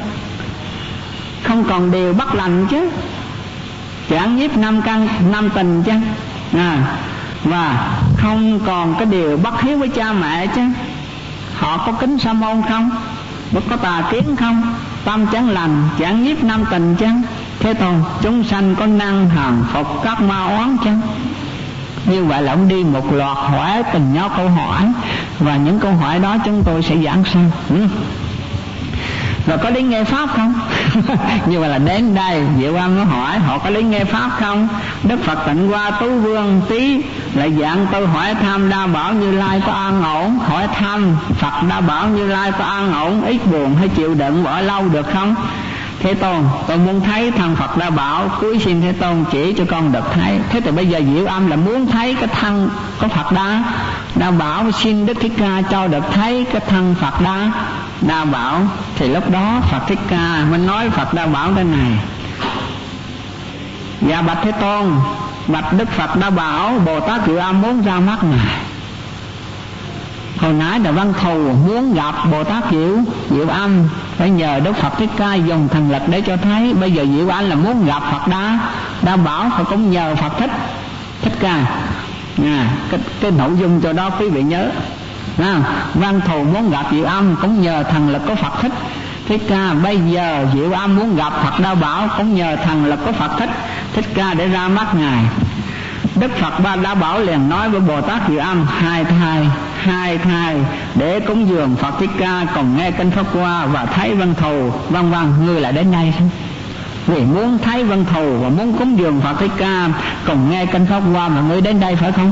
Không còn điều bất lành chứ, chẳng nhiếp năm căn năm tình chứ, à, và không còn cái điều bất hiếu với cha mẹ chứ. Họ có kính sa môn không? Có tà kiến không? Tâm chẳng lành, chẳng nhiếp năm tình chứ? Thế Tôn, chúng sanh có năng hàng phục các ma oán chứ? Như vậy là ông đi một loạt hỏi từng nhóm câu hỏi, và những câu hỏi đó chúng tôi sẽ giảng sau. ừ. Rồi có đến nghe pháp không? Như vậy là đến đây Diệu Âm nó hỏi họ có đến nghe pháp không? Đức Phật Tịnh Hoa Tú Vương tí lại dạng tôi hỏi thăm Đa Bảo Như Lai có an ổn. Hỏi thăm Phật Đa Bảo Như Lai có an ổn, ít buồn hay chịu đựng bỏ lâu được không? Thế Tôn, tôi muốn thấy thân Phật Đa Bảo, cúi xin Thế Tôn chỉ cho con được thấy. Thế thì bây giờ Diệu Âm là muốn thấy cái thân của Phật Đa Đa Bảo, xin Đức Thích Ca cho được thấy cái thân Phật Đa Đa Bảo. Thì lúc đó Phật Thích Ca mới nói Phật Đa Bảo thế này: dạ bạch Thế Tôn, bạch Đức Phật Đa Bảo, Bồ Tát Diệu Âm muốn ra mắt Ngài. Hồi nãy là Văn Thù muốn gặp Bồ Tát Diệu Diệu Âm, phải nhờ Đức Phật Thích Ca dùng thần lực để cho thấy. Bây giờ Diệu Âm là muốn gặp Phật Đa Đa Bảo, phải cũng nhờ Phật Thích Thích Ca. à, cái, cái nội dung cho đó quý vị nhớ. à, Văn Thù muốn gặp Diệu Âm cũng nhờ thần lực của Phật Thích Thích Ca. Bây giờ Diệu Âm muốn gặp Phật Đa Bảo cũng nhờ thần lực của Phật Thích Thích Ca để ra mắt Ngài. Đức Phật Ba Đa Bảo liền nói với Bồ Tát Diệu Âm: hai thai hai thai để cúng dường Phật Thích Ca, cùng nghe kinh Pháp Hoa và thấy Văn Thù, vân vân. Ngươi lại đến đây sao? Vì muốn thấy Văn Thù và muốn cúng dường Phật Thích Ca, cùng nghe kinh Pháp Hoa mà ngươi đến đây phải không?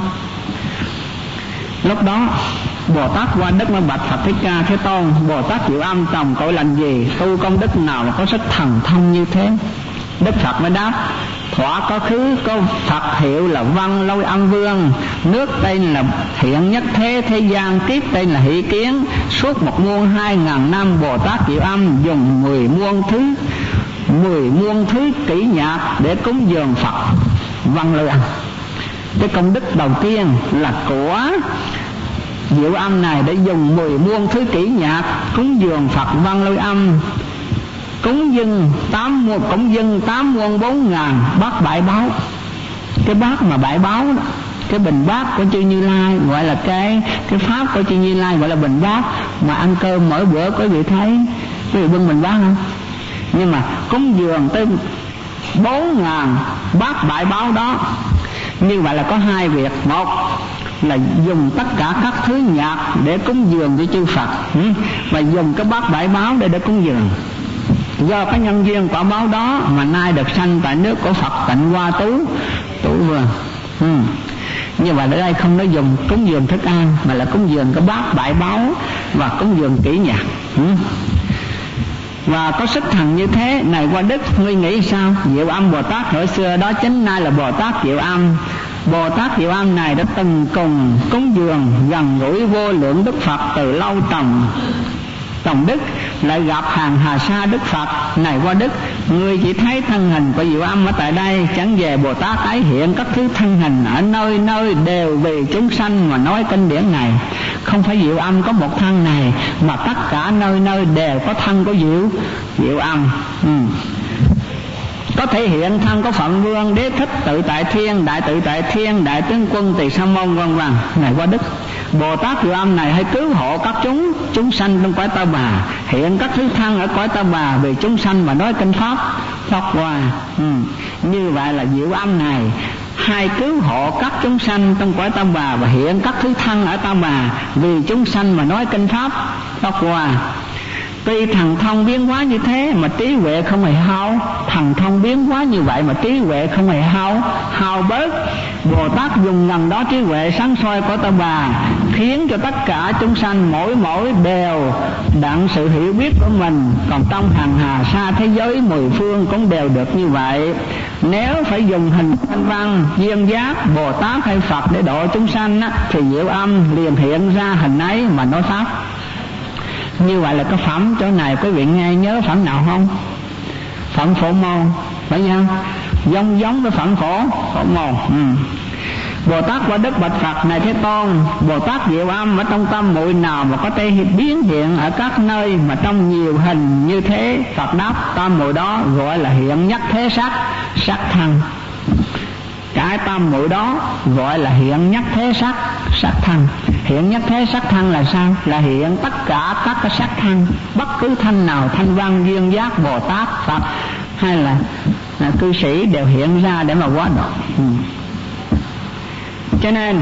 Lúc đó Bồ Tát Qua Đức mới bạch Phật Thích Ca: Thế Tôn, Bồ Tát Diệu Âm trồng cội lành gì, tu công đức nào mà có sức thần thông như thế? Đức Phật mới đáp: Thỏa có khứ có Phật hiệu là Văn Lôi Âm Vương, nước tên là Thiện Nhất Thế thế gian, kiếp tên là Hỷ Kiến. Suốt một muôn hai ngàn năm Bồ Tát Diệu Âm dùng mười muôn thứ mười muôn thứ kỹ nhạc để cúng dường Phật Văn Lôi Âm. Cái công đức đầu tiên là của Diệu Âm này để dùng mười muôn thứ kỹ nhạc cúng dường Phật Văn Lôi Âm, cúng dâng tám muôn cúng dâng tám muôn bốn ngàn bát bại báo. Cái bát mà bại báo đó, cái bình bát của chư Như Lai gọi là cái cái pháp của chư Như Lai gọi là bình bát. Mà ăn cơm mỗi bữa quý vị thấy quý vị bưng bình bát không? Nhưng mà cúng dường tới bốn ngàn bát bại báo đó, như vậy là có hai việc. Một là dùng tất cả các thứ nhạc để cúng dường cho chư Phật, và dùng cái bát bại báo để để cúng dường. Do cái nhân duyên quả báo đó mà nay được sanh tại nước của Phật Tịnh Hoa Tú Tú Vương. ừ. Như vậy ở đây không nói dùng cúng dường thức ăn, mà là cúng dường cái bát bại báo và cúng dường kỹ nhạc. ừ. Và có sức thần như thế này qua đức, ngươi nghĩ sao? Diệu Âm Bồ Tát hồi xưa đó chính nay là Bồ Tát Diệu Âm. Bồ Tát Diệu Âm này đã từng cùng cúng dường gần gũi vô lượng Đức Phật từ lâu trồng trồng đức, lại gặp hàng hà sa Đức Phật. Này qua đức, ngươi chỉ thấy thân hình của Diệu Âm ở tại đây, chẳng về Bồ Tát ấy hiện các thứ thân hình ở nơi nơi đều vì chúng sanh mà nói kinh điển này. Không phải Diệu Âm có một thân này, mà tất cả nơi nơi đều có thân của Diệu Diệu Âm. ừ. Có thể hiện thân của Phận Vương, Đế Thích, Tự Tại Thiên, Đại Tự Tại Thiên, Đại Tướng Quân, Tỳ Sa Môn vân vân. Này qua đức, Bồ Tát Diệu Âm này hãy cứu hộ các chúng chúng sanh trong cõi Ta Bà, hiện các thứ thân ở cõi Ta Bà vì chúng sanh mà nói kinh pháp Pháp Hoa. ừ. Như vậy là Diệu Âm này hai cứu hộ các chúng sanh trong cõi Ta Bà và hiện các thứ thân ở Ta Bà vì chúng sanh mà nói kinh pháp Pháp Hoa. Tuy thần thông biến hóa như thế mà trí huệ không hề hao. Thần thông biến hóa như vậy mà trí huệ không hề hao hao bớt. Bồ Tát dùng ngần đó trí huệ sáng soi của Ta Bà, khiến cho tất cả chúng sanh mỗi mỗi đều đặng sự hiểu biết của mình. Còn trong hàng hà sa thế giới mười phương cũng đều được như vậy. Nếu phải dùng hình thanh văn duyên giác Bồ Tát hay Phật để độ chúng sanh á, thì Diệu Âm liền hiện ra hình ấy mà nói pháp. Như vậy là cái phẩm chỗ này quý vị nghe nhớ phẩm nào không? Phẩm Phổ Môn, phải không? Giống giống với phẩm Phổ Phổ Môn. ừ. Bồ Tát qua đức bạch Phật, này Thế Tôn, Bồ Tát Diệu Âm ở trong tâm muội nào mà có thể biến hiện ở các nơi mà trong nhiều hình như thế? Phật đáp, tâm muội đó gọi là hiện nhất thế sắc sắc thân. Cái tâm muội đó gọi là hiện nhất thế sắc sắc thân. Hiện nhất thế sắc thân là sao? Là hiện tất cả các cái sắc thân, bất cứ thanh nào, thanh văn, duyên giác, Bồ Tát, Phật hay là, là cư sĩ đều hiện ra để mà hóa độ. ừ. Cho nên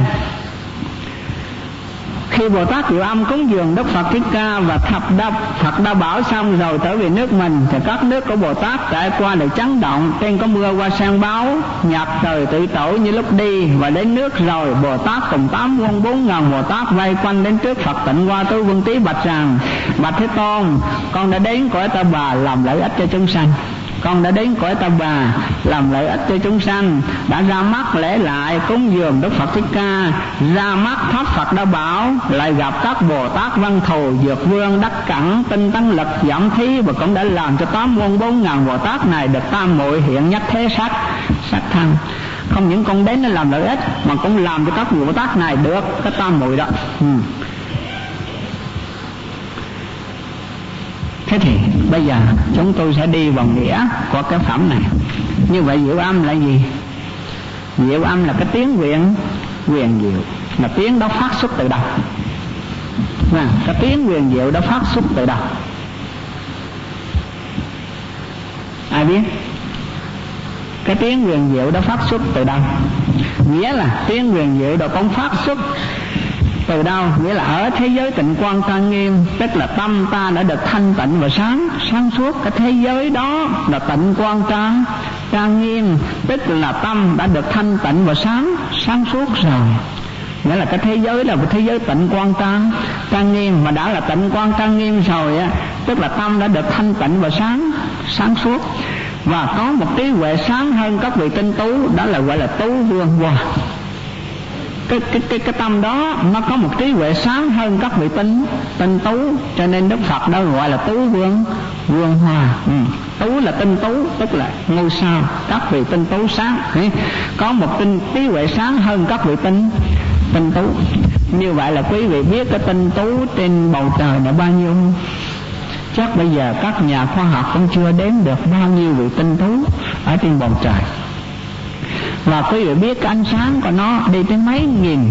khi Bồ Tát Diệu Âm cúng dường Đức Phật Thích Ca và thập đa Phật Đa Bảo xong rồi trở về nước mình, thì các nước của Bồ Tát trải qua được chấn động. Trên có mưa qua sang báo, nhạc trời tự tổ như lúc đi. Và đến nước rồi, Bồ Tát cùng tám muôn bốn ngàn Bồ Tát vây quanh đến trước Phật Tịnh Hoa Tú Vương Tí bạch rằng: bạch Thế Tôn, con đã đến cõi Ta Bà làm lợi ích cho chúng sanh. Con đã đến cõi Ta Bà làm lợi ích cho chúng sanh, đã ra mắt lễ lại cúng dường Đức Phật Thích Ca, ra mắt tháp Phật Đa Bảo, lại gặp các Bồ Tát Văn Thù, Dược Vương, Đắc Cẩn, Tinh Tấn Lực, Giảm Thí, và cũng đã làm cho tám muôn bốn ngàn Bồ Tát này được tam muội hiện nhất thế sắc sắc thân. Không những con đến để làm lợi ích mà cũng làm cho các Bồ Tát này được cái tam muội đó. ừ. Thế thì bây giờ chúng tôi sẽ đi vào nghĩa của cái phẩm này. Như vậy Diệu Âm là gì? Diệu Âm là cái tiếng quyền quyền diệu, mà tiếng đó phát xuất từ đâu? À, cái tiếng quyền diệu đó phát xuất từ đâu? Ai biết? Cái tiếng quyền diệu đó phát xuất từ đâu? Nghĩa là tiếng quyền diệu đó cũng phát xuất từ đâu? Nghĩa là ở thế giới tịnh quang trang nghiêm, tức là tâm ta đã được thanh tịnh và sáng sáng suốt. Cái thế giới đó là tịnh quang trang trang nghiêm, tức là tâm đã được thanh tịnh và sáng sáng suốt rồi. Nghĩa là cái thế giới là một thế giới tịnh quang trang trang nghiêm, mà đã là tịnh quang trang nghiêm rồi á, tức là tâm đã được thanh tịnh và sáng sáng suốt, và có một trí huệ sáng hơn các vị tinh tú, đó là gọi là Tú Vương Hoa. Cái, cái, cái, cái tâm đó nó có một trí huệ sáng hơn các vị tinh tinh tú, cho nên Đức Phật đó gọi là Tú Vương Vương Hoa. ừ. Tú là tinh tú, tức là ngôi sao, các vị tinh tú sáng. Có một tinh trí huệ sáng hơn các vị tinh tinh tú. Như vậy là quý vị biết cái tinh tú trên bầu trời là bao nhiêu không? Chắc bây giờ các nhà khoa học cũng chưa đếm được bao nhiêu vị tinh tú ở trên bầu trời. Và quý vị biết cái ánh sáng của nó đi tới mấy nghìn,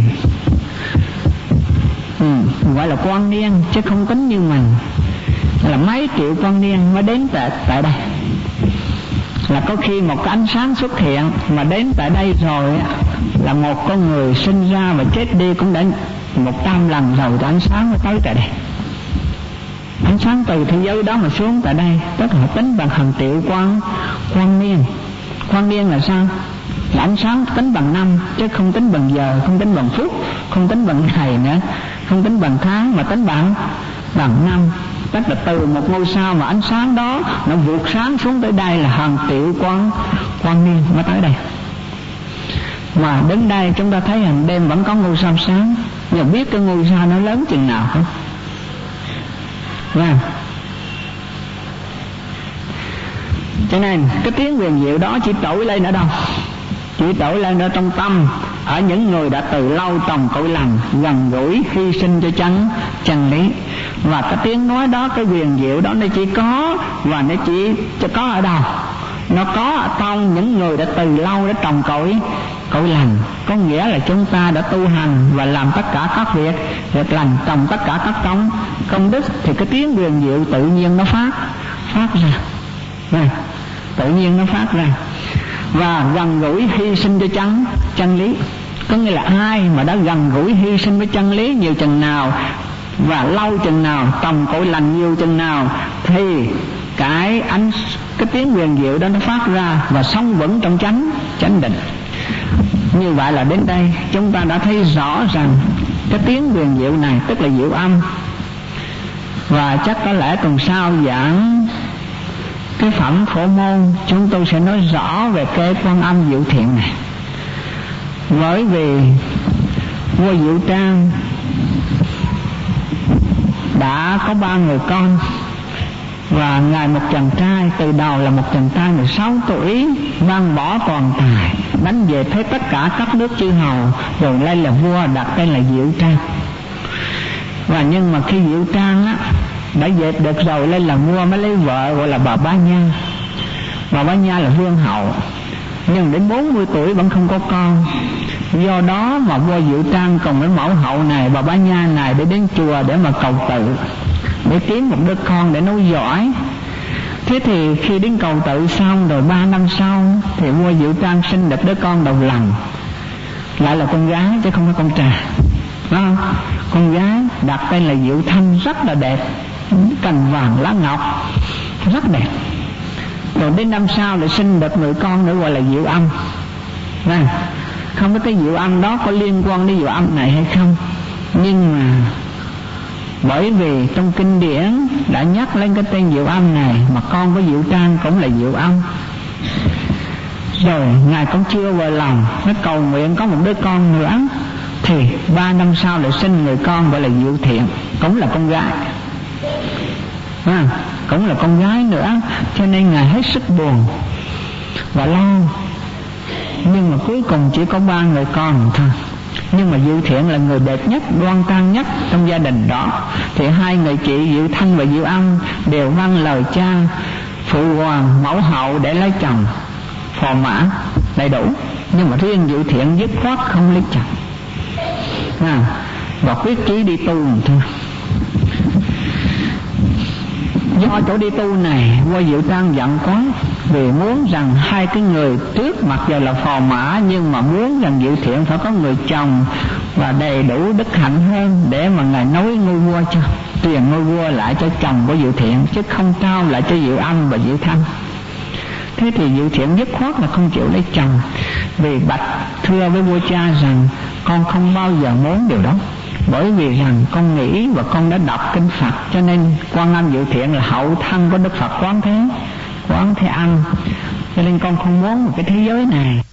ừ, gọi là quang niên chứ không tính như mình, là mấy triệu quang niên mới đến tại, tại đây. Là có khi một cái ánh sáng xuất hiện mà đến tại đây rồi là một con người sinh ra và chết đi cũng đã một trăm lần rồi thì ánh sáng mới tới tại đây. Ánh sáng từ thế giới đó mà xuống tại đây, tức là tính bằng hàng triệu quang quang niên. Quang niên là sao? Là ánh sáng tính bằng năm, chứ không tính bằng giờ, không tính bằng phút, không tính bằng ngày nữa, không tính bằng tháng, mà tính bằng bằng năm. Tức là từ một ngôi sao mà ánh sáng đó nó vụt sáng xuống tới đây là hàng triệu quang quang niên mới tới đây. Mà đến đây chúng ta thấy hàng đêm vẫn có ngôi sao sáng, nhưng biết cái ngôi sao nó lớn chừng nào không? Wow. Cho nên cái tiếng huyền diệu đó chỉ trỗi lên ở đâu? Chỉ trỗi lên ở trong tâm, ở những người đã từ lâu trồng cội lành, gần gũi hy sinh cho chân chân lý. Và cái tiếng nói đó, cái huyền diệu đó nó chỉ có, và nó chỉ cho có ở đâu? Nó có ở trong những người đã từ lâu đã trồng cội cội lành. Có nghĩa là chúng ta đã tu hành và làm tất cả các việc việc lành, trồng tất cả các công công đức, thì cái tiếng huyền diệu tự nhiên nó phát phát ra, này, tự nhiên nó phát ra. Và gần gũi hy sinh cho chân chân lý, có nghĩa là ai mà đã gần gũi hy sinh với chân lý nhiều chừng nào và lâu chừng nào, trồng cội lành nhiều chừng nào, thì cái ánh cái tiếng huyền diệu đó nó phát ra và sống vững trong chánh chánh định. Như vậy là đến đây chúng ta đã thấy rõ rằng cái tiếng huyền diệu này tức là diệu âm. Và chắc có lẽ tuần sau giảng cái phẩm Phổ Môn chúng tôi sẽ nói rõ về cái Quan Âm Diệu Thiện này. Bởi vì vua Diệu Trang đã có ba người con, và ngài một chàng trai, từ đầu là một chàng trai mười sáu tuổi, mang bỏ toàn tài, đánh về thế tất cả các nước chư hầu, rồi lên là vua, đặt tên là Diệu Trang. Và nhưng mà khi Diệu Trang á đã dẹp được rồi, lên là vua, mới lấy vợ gọi là bà Bá Nha. Bà Bá Nha là vương hậu, nhưng đến bốn mươi tuổi vẫn không có con. Do đó mà vua Diệu Trang cùng với mẫu hậu này, bà Bá Nha này, để đến chùa để mà cầu tự, để kiếm một đứa con để nối dõi. Thế thì khi đến cầu tự xong rồi ba năm sau thì vua Diệu Trang sinh được đứa con đầu lòng, lại là con gái chứ không phải con trai, đúng không? Con gái đặt tên là Diệu Thanh, rất là đẹp, cành vàng lá ngọc, rất đẹp. Rồi đến năm sau lại sinh được người con nữa gọi là Diệu Âm. Này, không biết cái Diệu Âm đó có liên quan đến Diệu Âm này hay không, nhưng mà bởi vì trong kinh điển đã nhắc lên cái tên Diệu Âm này, mà con của Diệu Trang cũng là Diệu Âm. Rồi ngài cũng chưa vừa lòng, nó cầu nguyện có một đứa con nữa, thì ba năm sau lại sinh người con gọi là Diệu Thiện, cũng là con gái, à, cũng là con gái nữa. Cho nên ngài hết sức buồn và lo. Nhưng mà cuối cùng chỉ có ba người con thôi. Nhưng mà Diệu Thiện là người đẹp nhất, đoan trang nhất trong gia đình đó. Thì hai người chị Diệu Thanh và Diệu Âm đều vâng lời cha phụ hoàng mẫu hậu để lấy chồng, phò mã đầy đủ. Nhưng mà riêng Diệu Thiện dứt khoát không lấy chồng, à, và quyết chí đi tu thôi. Do chỗ đi tu này, vua Diệu Trang giận quá, vì muốn rằng hai cái người trước mặc dù là phò mã, nhưng mà muốn rằng Diệu Thiện phải có người chồng và đầy đủ đức hạnh hơn, để mà ngài nối ngôi vua cho, truyền ngôi vua lại cho chồng của Diệu Thiện, chứ không trao lại cho Diệu Âm và Diệu Thanh. Thế thì Diệu Thiện dứt khoát là không chịu lấy chồng, vì bạch thưa với vua cha rằng con không bao giờ muốn điều đó, bởi vì rằng con nghĩ và con đã đọc kinh Phật, cho nên Quan Âm Diệu Thiện là hậu thân của Đức Phật Quán Thế Quán Thế Âm, cho nên con không muốn một cái thế giới này.